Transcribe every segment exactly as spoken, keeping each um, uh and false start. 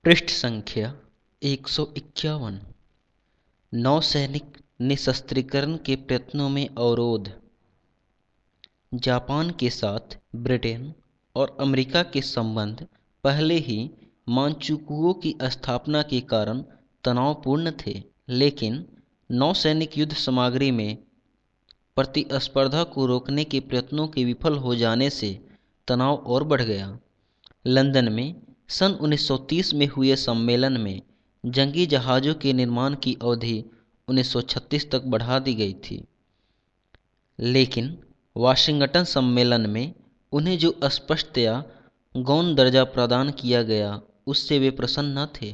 पृष्ठ संख्या एक सौ इक्यावन। नौसैनिक निशस्त्रीकरण के प्रयत्नों में अवरोध। जापान के साथ ब्रिटेन और अमेरिका के संबंध पहले ही मानचुकुओ की स्थापना के कारण तनावपूर्ण थे, लेकिन नौसैनिक युद्ध सामग्री में प्रतिस्पर्धा को रोकने के प्रयत्नों के विफल हो जाने से तनाव और बढ़ गया। लंदन में सन उन्नीस सौ तीस में हुए सम्मेलन में जंगी जहाज़ों के निर्माण की अवधि उन्नीस सौ छत्तीस तक बढ़ा दी गई थी, लेकिन वाशिंगटन सम्मेलन में उन्हें जो स्पष्टतया गौण दर्जा प्रदान किया गया उससे वे प्रसन्न न थे।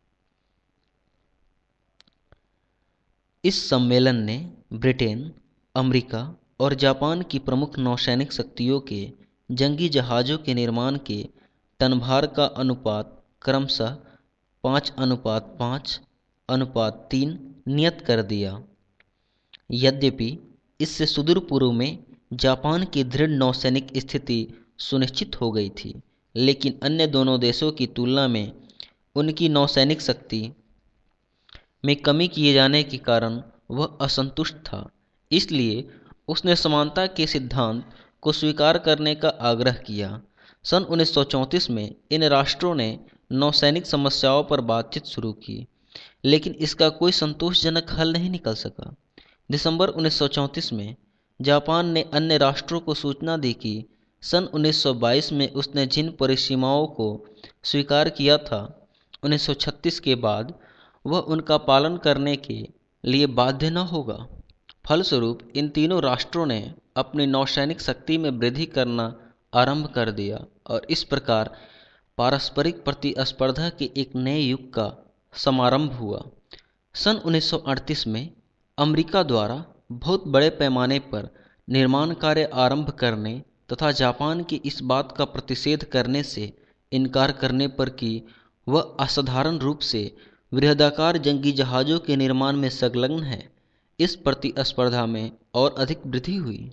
इस सम्मेलन ने ब्रिटेन, अमेरिका और जापान की प्रमुख नौसैनिक शक्तियों के जंगी जहाज़ों के निर्माण के टनभार का अनुपात क्रमशः पाँच अनुपात पाँच अनुपात तीन नियत कर दिया। यद्यपि इससे सुदूर पूर्व में जापान की दृढ़ नौसैनिक स्थिति सुनिश्चित हो गई थी, लेकिन अन्य दोनों देशों की तुलना में उनकी नौसैनिक शक्ति में कमी किए जाने के कारण वह असंतुष्ट था। इसलिए उसने समानता के सिद्धांत को स्वीकार करने का आग्रह किया। सन उन्नीस सौ चौंतीस में इन राष्ट्रों ने नौसैनिक समस्याओं पर बातचीत शुरू की, लेकिन इसका कोई संतोषजनक हल नहीं निकल सका। दिसंबर उन्नीस सौ चौंतीस में जापान ने अन्य राष्ट्रों को सूचना दी कि सन उन्नीस सौ बाईस में उसने जिन परिसीमाओं को स्वीकार किया था, उन्नीस सौ छत्तीस के बाद वह उनका पालन करने के लिए बाध्य न होगा। फलस्वरूप इन तीनों राष्ट्रों ने अपनी नौसैनिक शक्ति में वृद्धि करना आरंभ कर दिया और इस प्रकार पारस्परिक प्रतिस्पर्धा के एक नए युग का समारंभ हुआ। सन उन्नीस सौ अड़तीस में अमेरिका द्वारा बहुत बड़े पैमाने पर निर्माण कार्य आरंभ करने तथा जापान की इस बात का प्रतिषेध करने से इनकार करने पर कि वह असाधारण रूप से बृहदाकार जंगी जहाज़ों के निर्माण में संलग्न है, इस प्रतिस्पर्धा में और अधिक वृद्धि हुई।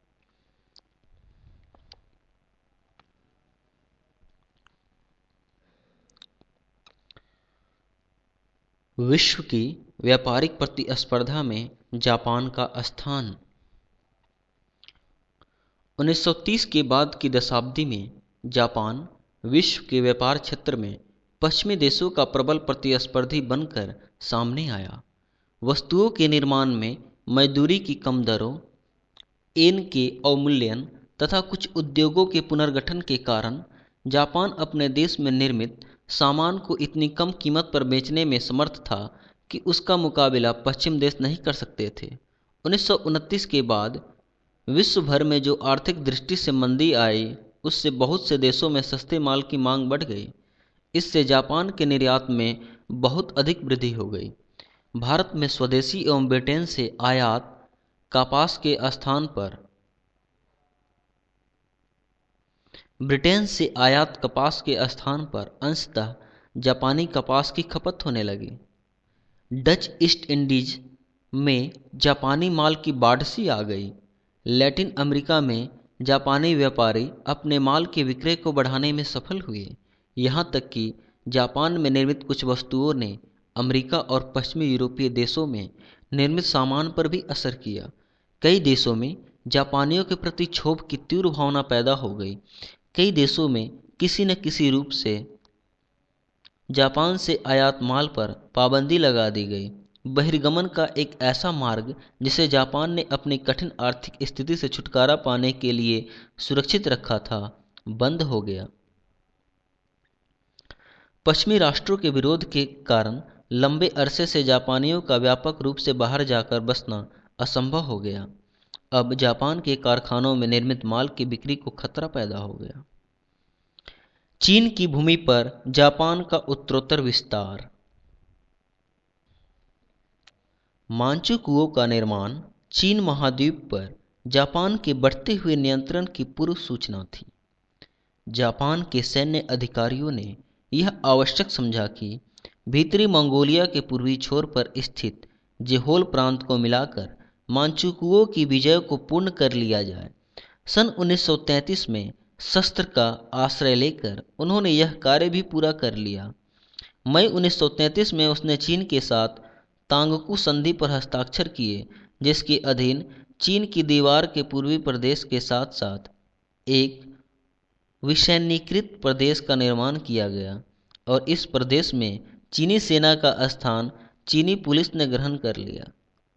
विश्व की व्यापारिक प्रतिस्पर्धा में जापान का स्थान। उन्नीस सौ तीस के बाद की दशाब्दी में जापान विश्व के व्यापार क्षेत्र में पश्चिमी देशों का प्रबल प्रतिस्पर्धी बनकर सामने आया। वस्तुओं के निर्माण में मजदूरी की कम दरों, येन के अवमूल्यन तथा कुछ उद्योगों के पुनर्गठन के कारण जापान अपने देश में निर्मित सामान को इतनी कम कीमत पर बेचने में समर्थ था कि उसका मुकाबला पश्चिम देश नहीं कर सकते थे। उन्नीस सौ उनतीस के बाद विश्व भर में जो आर्थिक दृष्टि से मंदी आई, उससे बहुत से देशों में सस्ते माल की मांग बढ़ गई। इससे जापान के निर्यात में बहुत अधिक वृद्धि हो गई। भारत में स्वदेशी एवं ब्रिटेन से आयात कपास के स्थान पर ब्रिटेन से आयात कपास के स्थान पर अंशतः जापानी कपास की खपत होने लगी। डच ईस्ट इंडीज में जापानी माल की बाढ़ सी आ गई। लैटिन अमेरिका में जापानी व्यापारी अपने माल के विक्रय को बढ़ाने में सफल हुए। यहाँ तक कि जापान में निर्मित कुछ वस्तुओं ने अमेरिका और पश्चिमी यूरोपीय देशों में निर्मित सामान पर भी असर किया। कई देशों में जापानियों के प्रति क्षोभ की तीव्र भावना पैदा हो गई। कई देशों में किसी न किसी रूप से जापान से आयात माल पर पाबंदी लगा दी गई। बहिर्गमन का एक ऐसा मार्ग जिसे जापान ने अपनी कठिन आर्थिक स्थिति से छुटकारा पाने के लिए सुरक्षित रखा था, बंद हो गया। पश्चिमी राष्ट्रों के विरोध के कारण लंबे अरसे से जापानियों का व्यापक रूप से बाहर जाकर बसना असंभव हो गया। अब जापान के कारखानों में निर्मित माल की बिक्री को खतरा पैदा हो गया। चीन की भूमि पर जापान का उत्तरोत्तर विस्तार। मांचुकुओ का निर्माण चीन महाद्वीप पर जापान के बढ़ते हुए नियंत्रण की पूर्व सूचना थी। जापान के सैन्य अधिकारियों ने यह आवश्यक समझा कि भीतरी मंगोलिया के पूर्वी छोर पर स्थित जेहोल प्रांत को मिलाकर मांचुकुओ की विजय को पूर्ण कर लिया जाए। सन उन्नीस सौ तैंतीस में शस्त्र का आश्रय लेकर उन्होंने यह कार्य भी पूरा कर लिया। मई उन्नीस सौ तैंतीस में उसने चीन के साथ तांगकू संधि पर हस्ताक्षर किए, जिसके अधीन चीन की दीवार के पूर्वी प्रदेश के साथ साथ एक विसैन्यीकृत प्रदेश का निर्माण किया गया और इस प्रदेश में चीनी सेना का स्थान चीनी पुलिस ने ग्रहण कर लिया।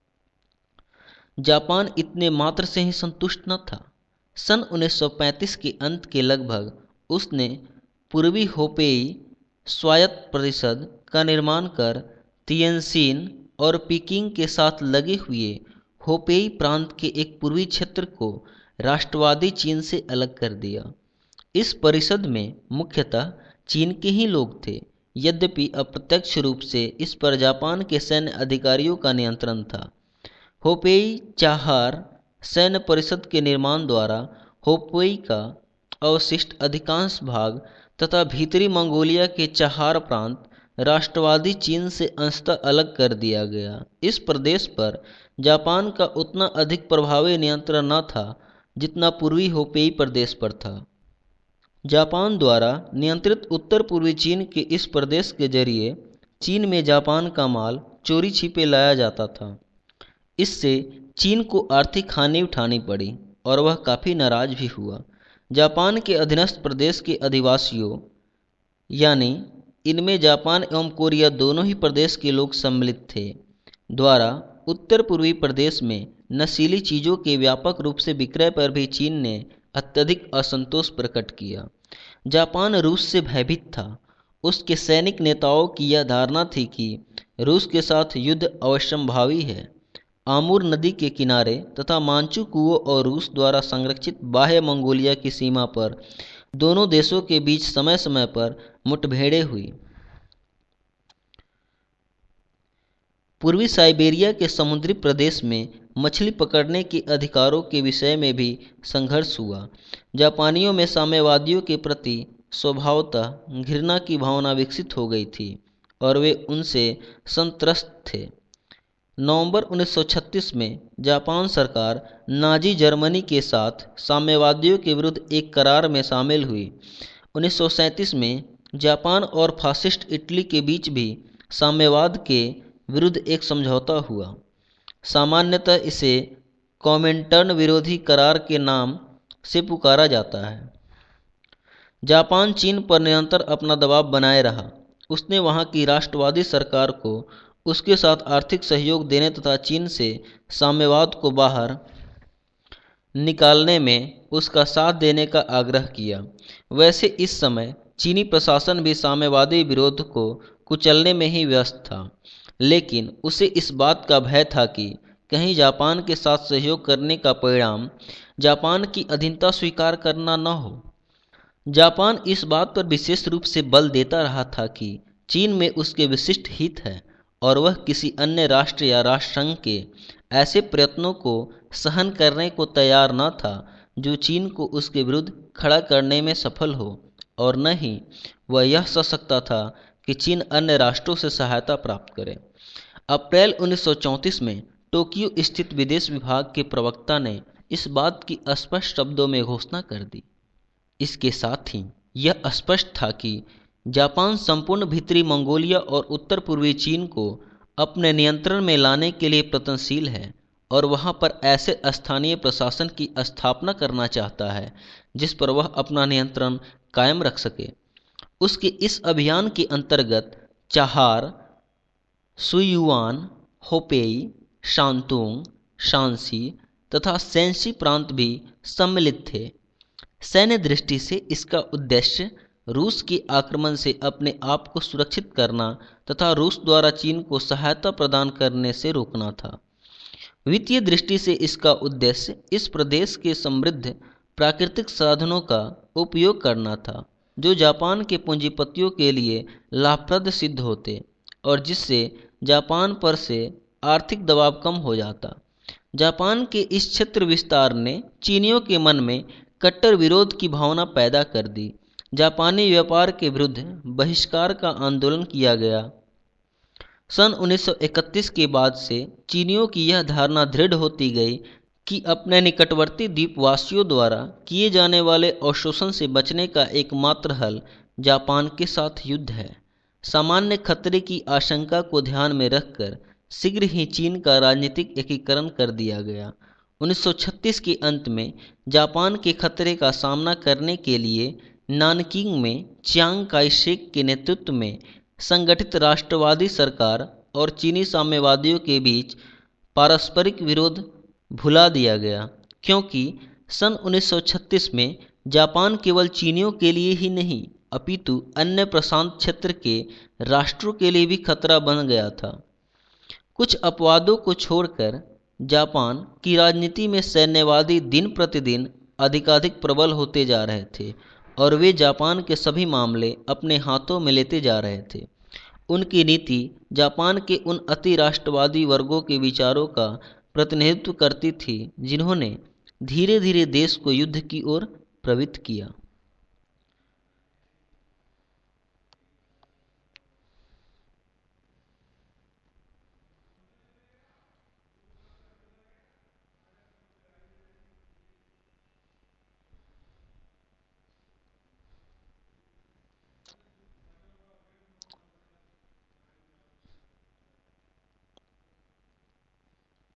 जापान इतने मात्र से ही संतुष्ट न था। सन उन्नीस सौ पैंतीस के अंत के लगभग उसने पूर्वी होपेई स्वायत्त परिषद का निर्माण कर तिएनजिन और पीकिंग के साथ लगे हुए होपेई प्रांत के एक पूर्वी क्षेत्र को राष्ट्रवादी चीन से अलग कर दिया। इस परिषद में मुख्यतः चीन के ही लोग थे, यद्यपि अप्रत्यक्ष रूप से इस पर जापान के सैन्य अधिकारियों का नियंत्रण था। होपेई चाहार सैन्य परिषद के निर्माण द्वारा होपेई का अवशिष्ट अधिकांश भाग तथा भीतरी मंगोलिया के चाहार प्रांत राष्ट्रवादी चीन से अंशतः अलग कर दिया गया। इस प्रदेश पर जापान का उतना अधिक प्रभावी नियंत्रण न था जितना पूर्वी होपेई प्रदेश पर था। जापान द्वारा नियंत्रित उत्तर पूर्वी चीन के इस प्रदेश के जरिए चीन में जापान का माल चोरी छिपे लाया जाता था। इससे चीन को आर्थिक हानि उठानी पड़ी और वह काफ़ी नाराज भी हुआ। जापान के अधीनस्थ प्रदेश के अधिवासियों, यानी इनमें जापान एवं कोरिया दोनों ही प्रदेश के लोग सम्मिलित थे, द्वारा उत्तर पूर्वी प्रदेश में नशीली चीज़ों के व्यापक रूप से विक्रय पर भी चीन ने अत्यधिक असंतोष प्रकट किया। जापान रूस से भयभीत था। उसके सैनिक नेताओं की यह धारणा थी कि रूस के साथ युद्ध अवश्यंभावी है। आमूर नदी के किनारे तथा मांचू कुओं और रूस द्वारा संरक्षित बाह्य मंगोलिया की सीमा पर दोनों देशों के बीच समय समय पर मुठभेड़ें हुई। पूर्वी साइबेरिया के समुद्री प्रदेश में मछली पकड़ने के अधिकारों के विषय में भी संघर्ष हुआ। जापानियों में साम्यवादियों के प्रति स्वभावतः घृणा की भावना विकसित हो गई थी और वे उनसे संत्रस्त थे। नवंबर उन्नीस सौ छत्तीस में जापान सरकार नाजी जर्मनी के साथ साम्यवादियों के विरुद्ध एक करार में शामिल हुई। उन्नीस सौ सैंतीस में जापान और फासिस्ट इटली के बीच भी साम्यवाद के विरुद्ध एक समझौता हुआ। सामान्यतः इसे कॉमिंटर्न विरोधी करार के नाम से पुकारा जाता है। जापान चीन पर निरंतर अपना दबाव बनाए रहा। उसने वहाँ की राष्ट्रवादी सरकार को उसके साथ आर्थिक सहयोग देने तथा चीन से साम्यवाद को बाहर निकालने में उसका साथ देने का आग्रह किया। वैसे इस समय चीनी प्रशासन भी साम्यवादी विरोध को कुचलने में ही व्यस्त था, लेकिन उसे इस बात का भय था कि कहीं जापान के साथ सहयोग करने का परिणाम जापान की अधीनता स्वीकार करना न हो। जापान इस बात पर विशेष रूप से बल देता रहा था कि चीन में उसके विशिष्ट हित है और वह किसी अन्य राष्ट्र या राष्ट्रसंघ के ऐसे प्रयत्नों को सहन करने को तैयार न था जो चीन को उसके विरुद्ध खड़ा करने में सफल हो, और न ही वह यह सोच सकता था कि चीन अन्य राष्ट्रों से सहायता प्राप्त करे। अप्रैल उन्नीस सौ चौंतीस में टोक्यो स्थित विदेश विभाग के प्रवक्ता ने इस बात की स्पष्ट शब्दों में घोषणा कर दी। इसके साथ ही यह स्पष्ट था कि जापान संपूर्ण भीतरी मंगोलिया और उत्तर पूर्वी चीन को अपने नियंत्रण में लाने के लिए प्रयत्नशील है और वहां पर ऐसे स्थानीय प्रशासन की स्थापना करना चाहता है जिस पर वह अपना नियंत्रण कायम रख सके। उसके इस अभियान के अंतर्गत चाहार, सुयुआन, होपेई, शांतुंग, शांसी तथा शैनसी प्रांत भी सम्मिलित थे। सैन्य दृष्टि से इसका उद्देश्य रूस के आक्रमण से अपने आप को सुरक्षित करना तथा रूस द्वारा चीन को सहायता प्रदान करने से रोकना था। वित्तीय दृष्टि से इसका उद्देश्य इस प्रदेश के समृद्ध प्राकृतिक साधनों का उपयोग करना था जो जापान के पूंजीपतियों के लिए लाभप्रद सिद्ध होते और जिससे जापान पर से आर्थिक दबाव कम हो जाता। जापान के इस क्षेत्र विस्तार ने चीनियों के मन में कट्टर विरोध की भावना पैदा कर दी। जापानी व्यापार के विरुद्ध बहिष्कार का आंदोलन किया गया। सन उन्नीस सौ इकतीस के बाद से चीनियों की यह धारणा दृढ़ होती गई कि अपने निकटवर्ती द्वीपवासियों द्वारा किए जाने वाले अवशोषण से बचने का एकमात्र हल जापान के साथ युद्ध है। सामान्य खतरे की आशंका को ध्यान में रखकर शीघ्र ही चीन का राजनीतिक एकीकरण कर दिया गया। उन्नीस सौ छत्तीस के अंत में जापान के खतरे का सामना करने के लिए नानकिंग में चियांग काई शेक के नेतृत्व में संगठित राष्ट्रवादी सरकार और चीनी साम्यवादियों के बीच पारस्परिक विरोध भुला दिया गया, क्योंकि सन उन्नीस सौ छत्तीस में जापान केवल चीनियों के लिए ही नहीं अपितु अन्य प्रशांत क्षेत्र के राष्ट्रों के लिए भी खतरा बन गया था। कुछ अपवादों को छोड़कर जापान की राजनीति में सैन्यवादी दिन प्रतिदिन अधिकाधिक प्रबल होते जा रहे थे और वे जापान के सभी मामले अपने हाथों में लेते जा रहे थे। उनकी नीति जापान के उन अति राष्ट्रवादी वर्गों के विचारों का प्रतिनिधित्व करती थी जिन्होंने धीरे धीरे देश को युद्ध की ओर प्रवृत्त किया।